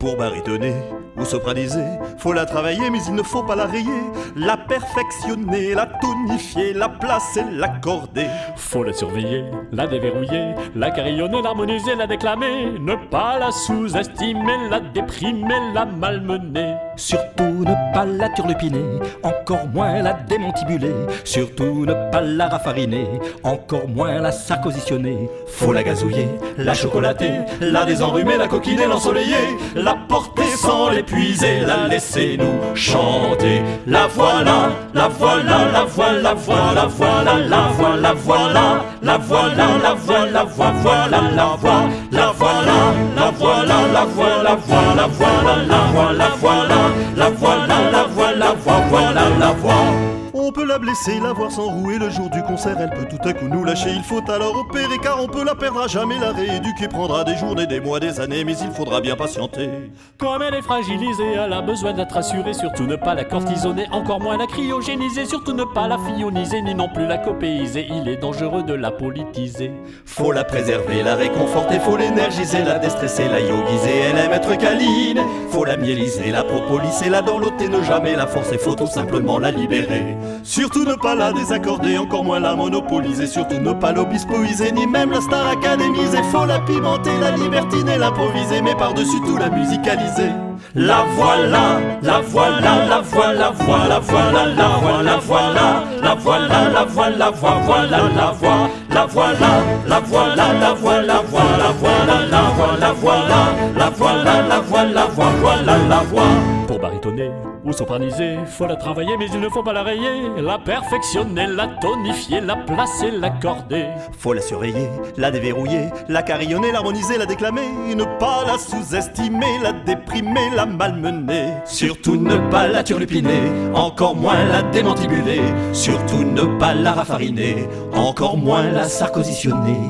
Pour barytonner ou sopraniser, faut la travailler mais il ne faut pas la rayer. La perfectionner, la tonifier, la placer, l'accorder. Faut la surveiller, la déverrouiller, la carillonner, l'harmoniser, la déclamer. Ne pas la sous-estimer, la déprimer, la malmener. Surtout ne pas la turlupiner, encore moins la démantibuler. Surtout ne pas la raffariner, encore moins la sarcositionner. Faut la gazouiller, la chocolater, la désenrhumer, la coquiner, l'ensoleiller, la porter sans l'épuiser, la laisser nous chanter. La voilà, la voilà, la voilà, la voilà, voilà, la voilà, la voilà, la voilà, la voilà, voilà, la voilà, la voilà, la voilà, la voilà, voilà, voilà, la voilà, voilà, la voilà, la voilà, voilà, la voilà. On peut la blesser, la voir s'enrouer le jour du concert. Elle peut tout à coup nous lâcher, il faut alors opérer. Car on peut la perdre à jamais, la rééduquer prendra des journées, des mois, des années. Mais il faudra bien patienter. Comme elle est fragilisée, elle a besoin d'être rassurée. Surtout ne pas la cortisonner, encore moins la cryogéniser. Surtout ne pas la fioniser, ni non plus la copéiser. Il est dangereux de la politiser. Faut la préserver, la réconforter, faut l'énergiser, la déstresser, la yogiser. Elle aime être câline, faut la mieliser, la propolisser, la dorloter, ne jamais la forcer. Faut tout simplement la libérer. Surtout ne pas la désaccorder, encore moins la monopoliser. Surtout ne pas l'obispoiser, ni même la star académiser. Faut la pimenter, la libertiner, l'improviser, mais par-dessus tout la musicaliser. La voilà, la voilà, la voilà, voilà, voilà, la voilà, voilà, la voilà, la voilà, voilà, la voix, la voilà, la voilà, la voilà, voilà, voilà, la voilà, voilà, la voilà, la voilà, voilà, la voix. Pour barytonner ou sopraniser, faut la travailler mais il ne faut pas la rayer. La perfectionner, la tonifier, la placer, l'accorder. Faut la surveiller, la déverrouiller, la carillonner, l'harmoniser, la déclamer. Ne pas la sous-estimer, la déprimer, la malmener. Surtout ne pas la turlupiner, encore moins la démantibuler. Surtout ne pas la raffariner, encore moins la sarcositionner.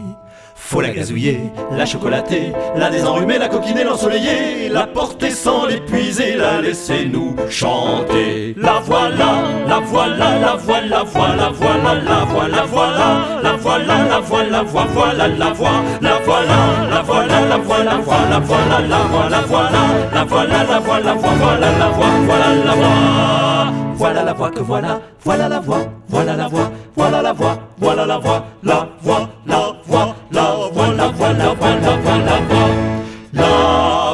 Faut la gazouiller, la chocolater, la désenrhumer, la coquiner, l'ensoleiller, la porter sans l'épuiser, la laisser nous chanter. La voilà, la voilà, la voilà, voilà, voilà, la voilà, voilà, la voilà, la voilà, voilà, la voix, la voilà, la voilà, la voilà, voilà, voilà, la voilà, voilà, la voilà, la voilà, voilà, la voix, voilà, la voix. Voilà la voix que voilà, voilà la voix, voilà la voix, voilà la voix, voilà la voix, la voix, la voix, la voix, la voix, la voix, la voix, la voix, la